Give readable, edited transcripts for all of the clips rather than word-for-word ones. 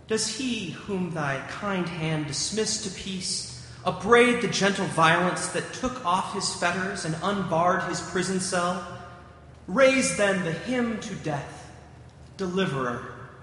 Does he whom thy kind hand dismissed to peace upbraid the gentle violence that took off his fetters and unbarred his prison cell? Raise then the hymn to death, deliverer.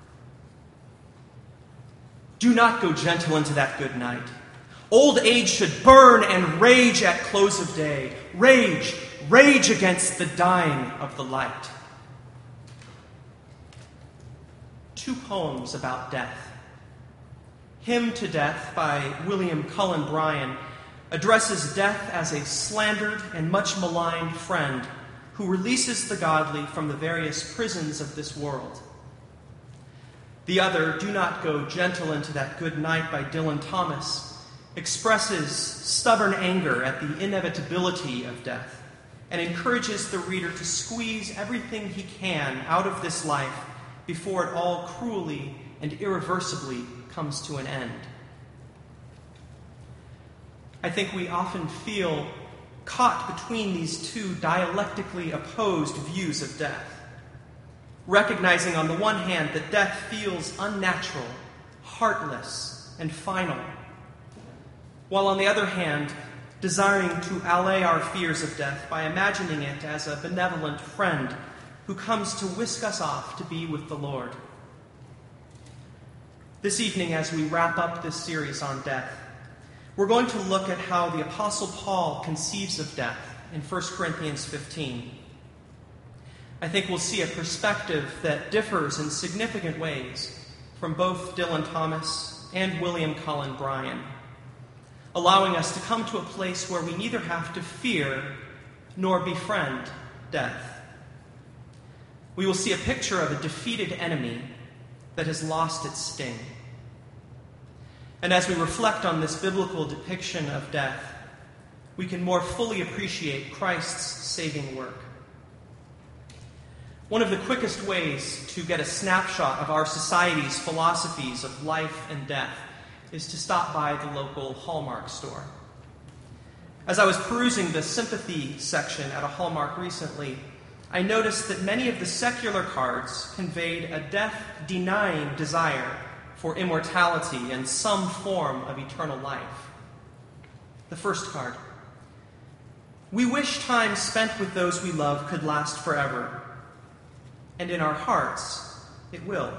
Do not go gentle into that good night. Old age should burn and rage at close of day. Rage, rage against the dying of the light. 2 poems about death. Hymn to Death by William Cullen Bryant addresses death as a slandered and much maligned friend who releases the godly from the various prisons of this world. The other, Do Not Go Gentle Into That Good Night by Dylan Thomas, expresses stubborn anger at the inevitability of death and encourages the reader to squeeze everything he can out of this life before it all cruelly and irreversibly comes to an end. I think we often feel caught between these 2 dialectically opposed views of death, recognizing on the one hand that death feels unnatural, heartless, and final, while on the other hand, desiring to allay our fears of death by imagining it as a benevolent friend who comes to whisk us off to be with the Lord. This evening, as we wrap up this series on death, we're going to look at how the Apostle Paul conceives of death in 1 Corinthians 15. I think we'll see a perspective that differs in significant ways from both Dylan Thomas and William Cullen Bryant, allowing us to come to a place where we neither have to fear nor befriend death. We will see a picture of a defeated enemy that has lost its sting. And as we reflect on this biblical depiction of death, we can more fully appreciate Christ's saving work. One of the quickest ways to get a snapshot of our society's philosophies of life and death is to stop by the local Hallmark store. As I was perusing the sympathy section at a Hallmark recently, I noticed that many of the secular cards conveyed a death-denying desire for immortality and some form of eternal life. The first card: we wish time spent with those we love could last forever, and in our hearts it will.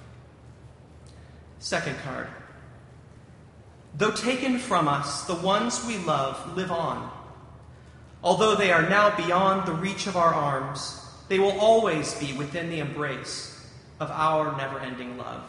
Second card: though taken from us, the ones we love live on. Although they are now beyond the reach of our arms, they will always be within the embrace of our never-ending love.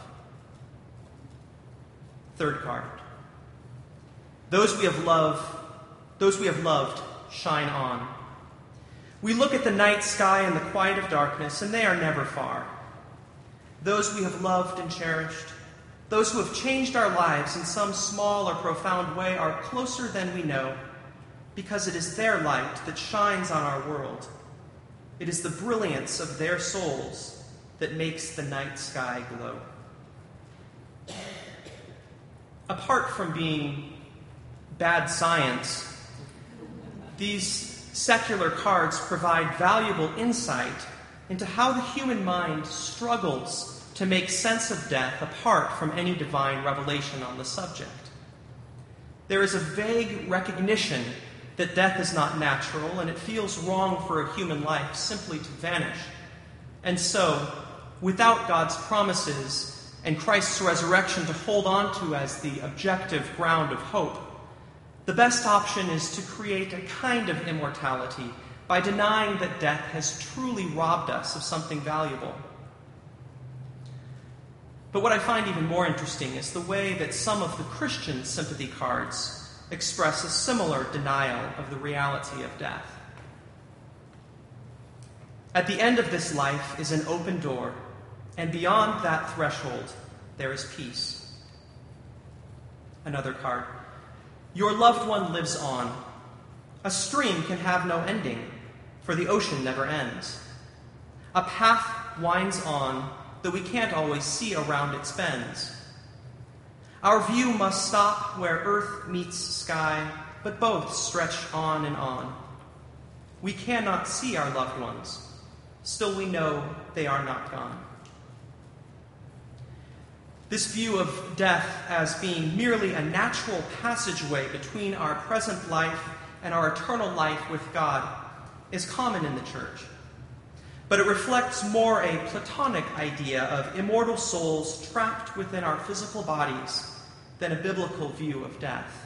Third card: those we have loved shine on. We look at the night sky and the quiet of darkness, and they are never far. Those we have loved and cherished, those who have changed our lives in some small or profound way, are closer than we know, because it is their light that shines on our world. It is the brilliance of their souls that makes the night sky glow. Apart from being bad science, these secular cards provide valuable insight into how the human mind struggles to make sense of death apart from any divine revelation on the subject. There is a vague recognition that death is not natural, and it feels wrong for a human life simply to vanish. And so, without God's promises and Christ's resurrection to hold on to as the objective ground of hope, the best option is to create a kind of immortality by denying that death has truly robbed us of something valuable. But what I find even more interesting is the way that some of the Christian sympathy cards express a similar denial of the reality of death. At the end of this life is an open door, and beyond that threshold there is peace. Another card: your loved one lives on. A stream can have no ending, for the ocean never ends. A path winds on, though we can't always see around its bends. Our view must stop where earth meets sky, but both stretch on and on. We cannot see our loved ones, still we know they are not gone. This view of death as being merely a natural passageway between our present life and our eternal life with God is common in the church. But it reflects more a Platonic idea of immortal souls trapped within our physical bodies than a biblical view of death.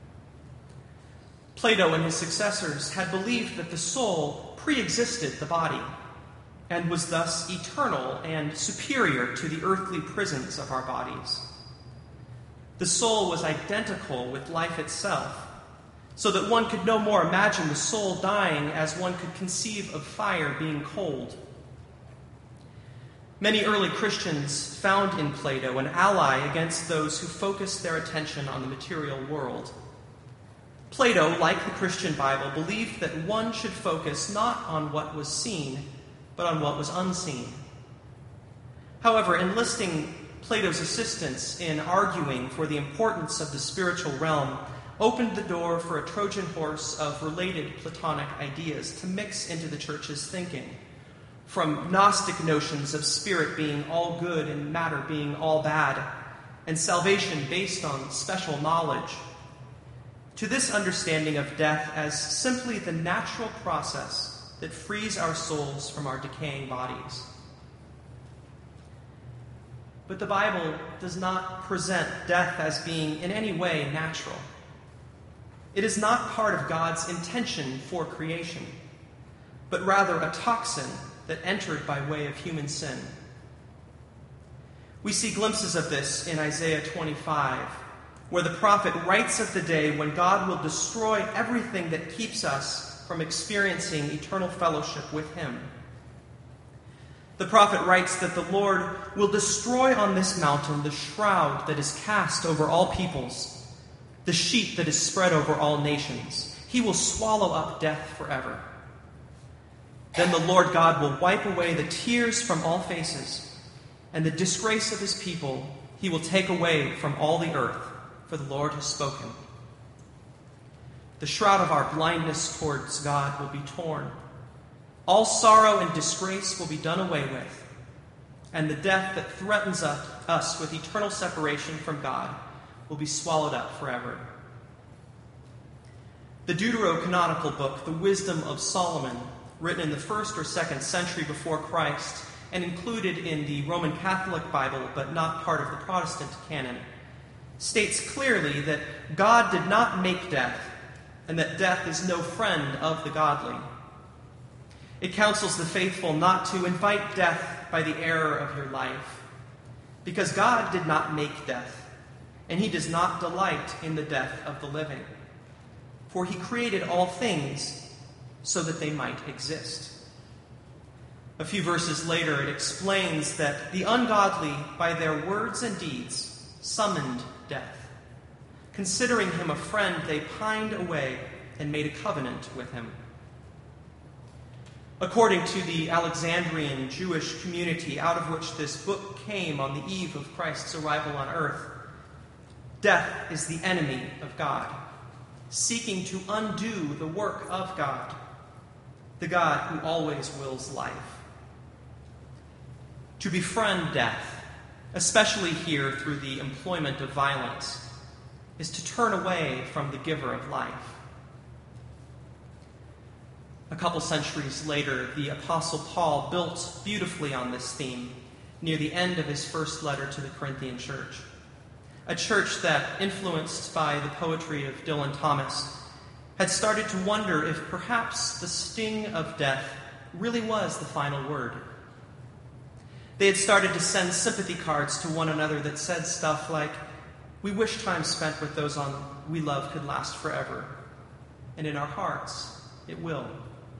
Plato and his successors had believed that the soul pre-existed the body and was thus eternal and superior to the earthly prisons of our bodies. The soul was identical with life itself, so that one could no more imagine the soul dying as one could conceive of fire being cold. Many early Christians found in Plato an ally against those who focused their attention on the material world. Plato, like the Christian Bible, believed that one should focus not on what was seen, but on what was unseen. However, enlisting Plato's assistance in arguing for the importance of the spiritual realm opened the door for a Trojan horse of related Platonic ideas to mix into the church's thinking, from Gnostic notions of spirit being all good and matter being all bad, and salvation based on special knowledge, to this understanding of death as simply the natural process that frees our souls from our decaying bodies. But the Bible does not present death as being in any way natural. It is not part of God's intention for creation, but rather a toxin that entered by way of human sin. We see glimpses of this in Isaiah 25, where the prophet writes of the day when God will destroy everything that keeps us from experiencing eternal fellowship with him. The prophet writes that the Lord will destroy on this mountain the shroud that is cast over all peoples, the sheet that is spread over all nations. He will swallow up death forever. Then the Lord God will wipe away the tears from all faces, and the disgrace of his people he will take away from all the earth, for the Lord has spoken. The shroud of our blindness towards God will be torn. All sorrow and disgrace will be done away with, and the death that threatens us with eternal separation from God will be swallowed up forever. The deuterocanonical book, The Wisdom of Solomon, written in the 1st or 2nd century before Christ and included in the Roman Catholic Bible but not part of the Protestant canon, states clearly that God did not make death, and that death is no friend of the godly. It counsels the faithful not to invite death by the error of your life, because God did not make death, and he does not delight in the death of the living. For he created all things so that they might exist. A few verses later, it explains that the ungodly, by their words and deeds, summoned death. Considering him a friend, they pined away and made a covenant with him. According to the Alexandrian Jewish community out of which this book came on the eve of Christ's arrival on earth, death is the enemy of God, seeking to undo the work of God, the God who always wills life. To befriend death, especially here through the employment of violence, is to turn away from the giver of life. A couple centuries later, the Apostle Paul built beautifully on this theme near the end of his first letter to the Corinthian church, a church that, influenced by the poetry of Dylan Thomas, had started to wonder if perhaps the sting of death really was the final word. They had started to send sympathy cards to one another that said stuff like, "We wish time spent with those we love could last forever, and in our hearts it will."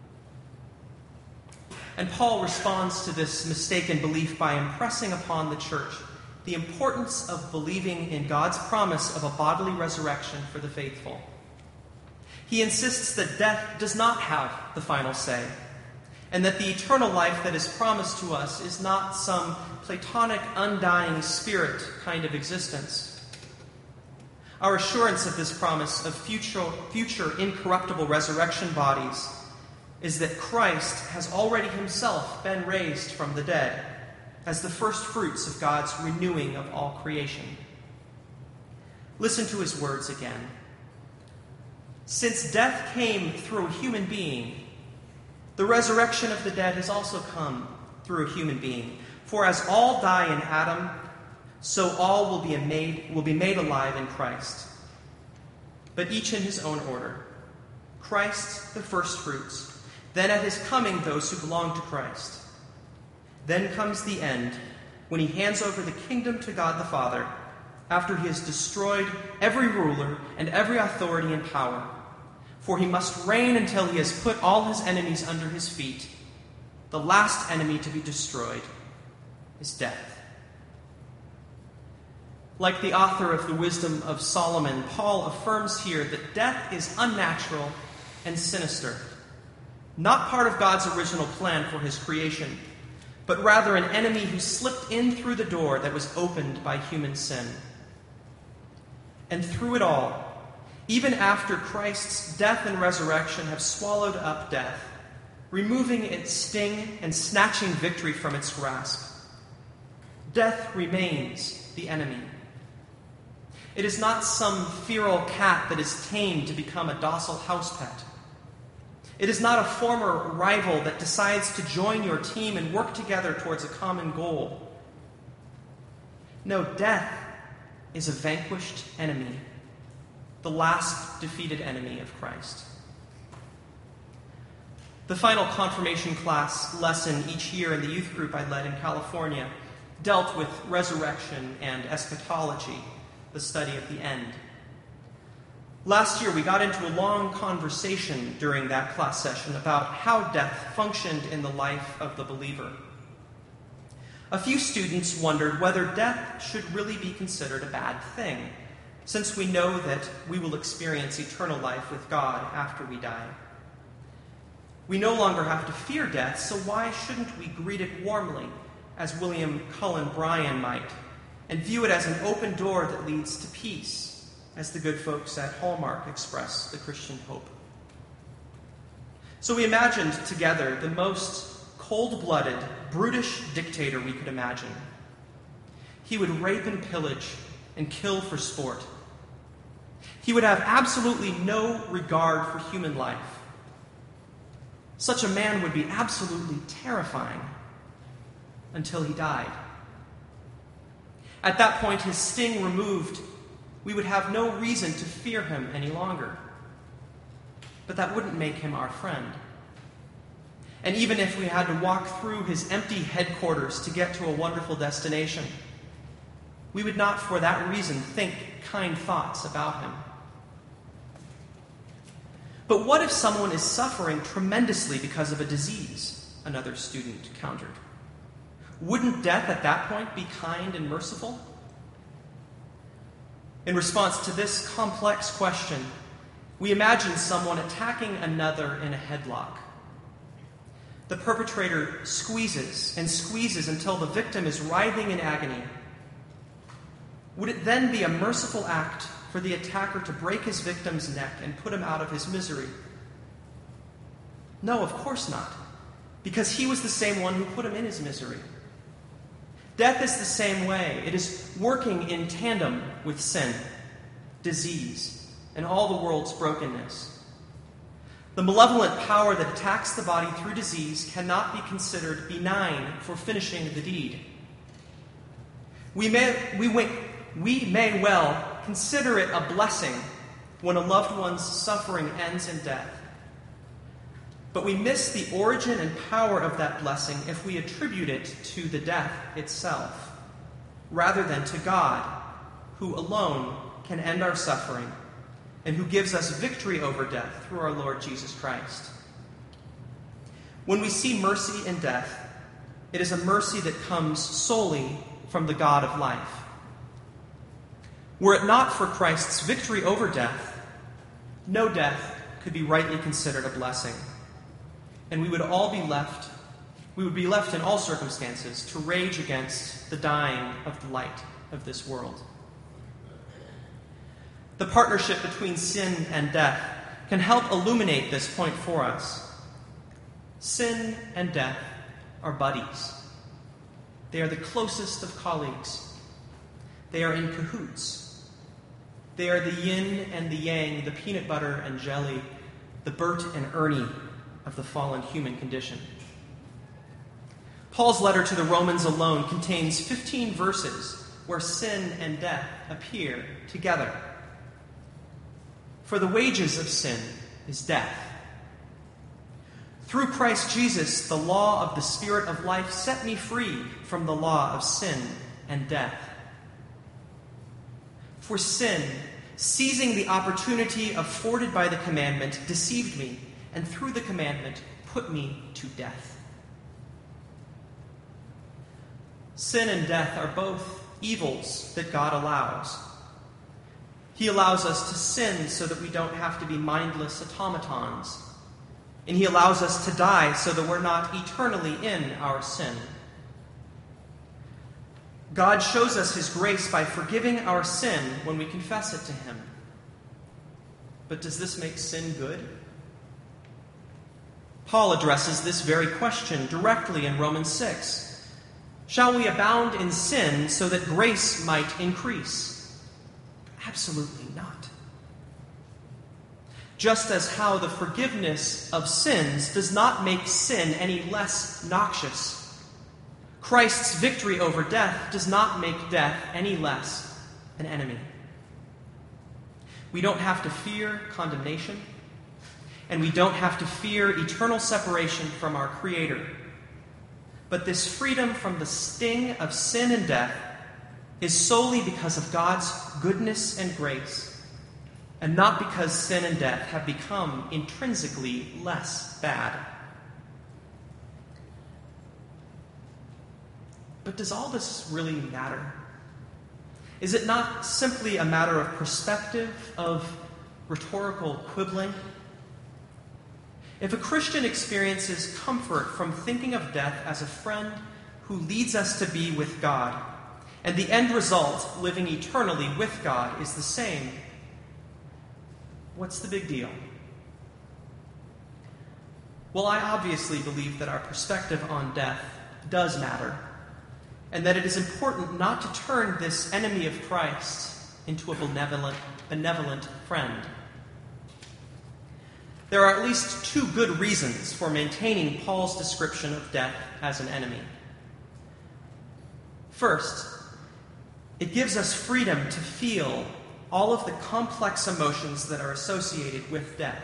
And Paul responds to this mistaken belief by impressing upon the church the importance of believing in God's promise of a bodily resurrection for the faithful. He insists that death does not have the final say, and that the eternal life that is promised to us is not some Platonic, undying spirit kind of existence. Our assurance of this promise of future incorruptible resurrection bodies is that Christ has already himself been raised from the dead, as the first fruits of God's renewing of all creation. Listen to his words again. Since death came through a human being, the resurrection of the dead has also come through a human being. For as all die in Adam, so all will be made alive in Christ. But each in his own order. Christ the firstfruits, then at his coming those who belong to Christ. Then comes the end, when he hands over the kingdom to God the Father, after he has destroyed every ruler and every authority and power. For he must reign until he has put all his enemies under his feet. The last enemy to be destroyed is death. Like the author of the Wisdom of Solomon, Paul affirms here that death is unnatural and sinister, not part of God's original plan for his creation, but rather an enemy who slipped in through the door that was opened by human sin. And through it all, even after Christ's death and resurrection have swallowed up death, removing its sting and snatching victory from its grasp, death remains the enemy. It is not some feral cat that is tamed to become a docile house pet. It is not a former rival that decides to join your team and work together towards a common goal. No, death is a vanquished enemy, the last defeated enemy of Christ. The final confirmation class lesson each year in the youth group I led in California dealt with resurrection and eschatology, the study of the end. Last year, we got into a long conversation during that class session about how death functioned in the life of the believer. A few students wondered whether death should really be considered a bad thing, since we know that we will experience eternal life with God after we die. We no longer have to fear death, so why shouldn't we greet it warmly, as William Cullen Bryan might, and view it as an open door that leads to peace, as the good folks at Hallmark express the Christian hope. So we imagined together the most cold-blooded, brutish dictator we could imagine. He would rape and pillage and kill for sport. He would have absolutely no regard for human life. Such a man would be absolutely terrifying until he died. At that point, his sting removed, we would have no reason to fear him any longer. But that wouldn't make him our friend. And even if we had to walk through his empty headquarters to get to a wonderful destination, we would not for that reason think kind thoughts about him. But what if someone is suffering tremendously because of a disease? Another student countered. Wouldn't death at that point be kind and merciful? In response to this complex question, we imagine someone attacking another in a headlock. The perpetrator squeezes and squeezes until the victim is writhing in agony. Would it then be a merciful act for the attacker to break his victim's neck and put him out of his misery? No, of course not, because he was the same one who put him in his misery. Death is the same way. It is working in tandem with sin, disease, and all the world's brokenness. The malevolent power that attacks the body through disease cannot be considered benign for finishing the deed. We may well consider it a blessing when a loved one's suffering ends in death. But we miss the origin and power of that blessing if we attribute it to the death itself, rather than to God, who alone can end our suffering and who gives us victory over death through our Lord Jesus Christ. When we see mercy in death, it is a mercy that comes solely from the God of life. Were it not for Christ's victory over death, no death could be rightly considered a blessing. And we would be left in all circumstances to rage against the dying of the light of this world. The partnership between sin and death can help illuminate this point for us. Sin and death are buddies. They are the closest of colleagues. They are in cahoots. They are the yin and the yang, the peanut butter and jelly, the Bert and Ernie of the fallen human condition. Paul's letter to the Romans alone contains 15 verses where sin and death appear together. For the wages of sin is death. Through Christ Jesus, the law of the Spirit of life set me free from the law of sin and death. For sin, seizing the opportunity afforded by the commandment, deceived me, and through the commandment put me to death. Sin and death are both evils that God allows. He allows us to sin so that we don't have to be mindless automatons. And he allows us to die so that we're not eternally in our sin. God shows us his grace by forgiving our sin when we confess it to him. But does this make sin good? Paul addresses this very question directly in Romans 6. Shall we abound in sin so that grace might increase? Absolutely not. Just as how the forgiveness of sins does not make sin any less noxious, Christ's victory over death does not make death any less an enemy. We don't have to fear condemnation, and we don't have to fear eternal separation from our Creator. But this freedom from the sting of sin and death is solely because of God's goodness and grace, and not because sin and death have become intrinsically less bad. But does all this really matter? Is it not simply a matter of perspective, of rhetorical quibbling? If a Christian experiences comfort from thinking of death as a friend who leads us to be with God, and the end result, living eternally with God, is the same, what's the big deal? Well, I obviously believe that our perspective on death does matter, and that it is important not to turn this enemy of Christ into a benevolent friend. There are at least two good reasons for maintaining Paul's description of death as an enemy. First, it gives us freedom to feel all of the complex emotions that are associated with death.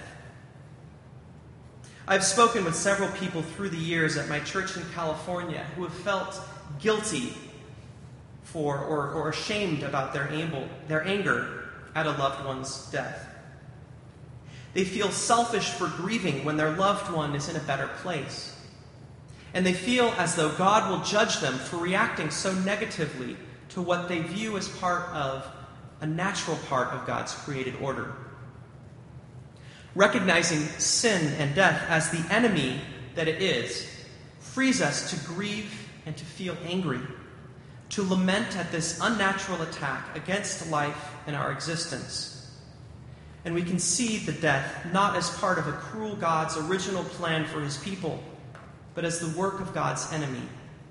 I've spoken with several people through the years at my church in California who have felt guilty for or ashamed about their anger at a loved one's death. They feel selfish for grieving when their loved one is in a better place. And they feel as though God will judge them for reacting so negatively to what they view as part of a natural part of God's created order. Recognizing sin and death as the enemy that it is frees us to grieve and to feel angry, to lament at this unnatural attack against life and our existence. And we can see the death not as part of a cruel God's original plan for his people, but as the work of God's enemy.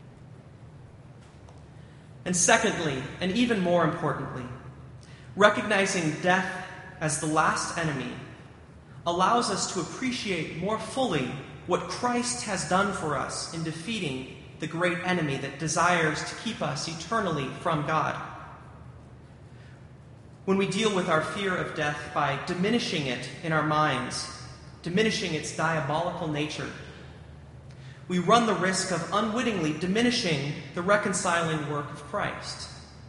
And secondly, and even more importantly, recognizing death as the last enemy allows us to appreciate more fully what Christ has done for us in defeating the great enemy that desires to keep us eternally from God. When we deal with our fear of death by diminishing it in our minds, diminishing its diabolical nature, we run the risk of unwittingly diminishing the reconciling work of Christ.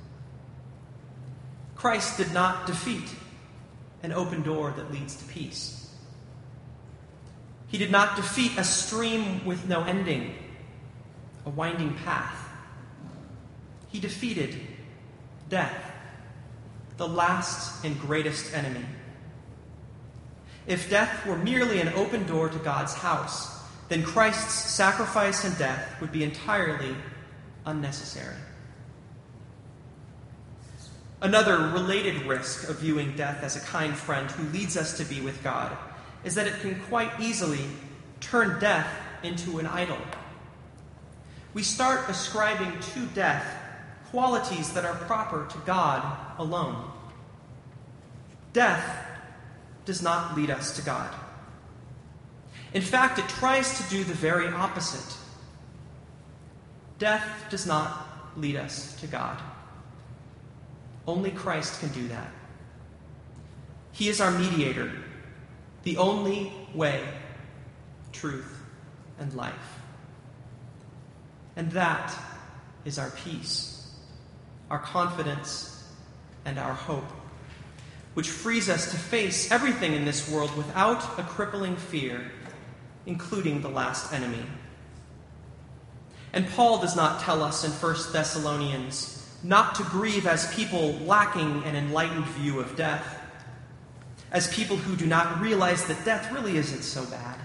Christ did not defeat an open door that leads to peace. He did not defeat a stream with no ending, a winding path. He defeated death, the last and greatest enemy. If death were merely an open door to God's house, then Christ's sacrifice and death would be entirely unnecessary. Another related risk of viewing death as a kind friend who leads us to be with God is that it can quite easily turn death into an idol. we start ascribing to death qualities that are proper to God alone. Death does not lead us to God. In fact, it tries to do the very opposite. Death does not lead us to God. Only Christ can do that. He is our mediator, the only way, truth, and life. And that is our peace, our confidence, and our hope, which frees us to face everything in this world without a crippling fear, including the last enemy. And Paul does not tell us in 1 Thessalonians not to grieve as people lacking an enlightened view of death, as people who do not realize that death really isn't so bad.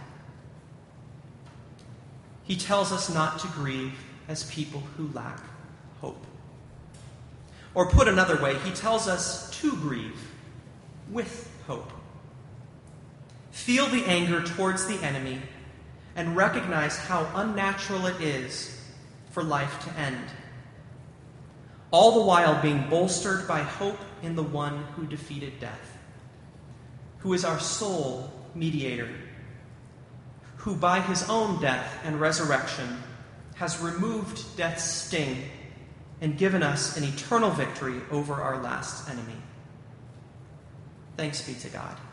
He tells us not to grieve as people who lack hope. Or put another way, he tells us to grieve with hope. Feel the anger towards the enemy and recognize how unnatural it is for life to end, all the while being bolstered by hope in the one who defeated death, who is our sole mediator, who by his own death and resurrection has removed death's sting and given us an eternal victory over our last enemy. Thanks be to God.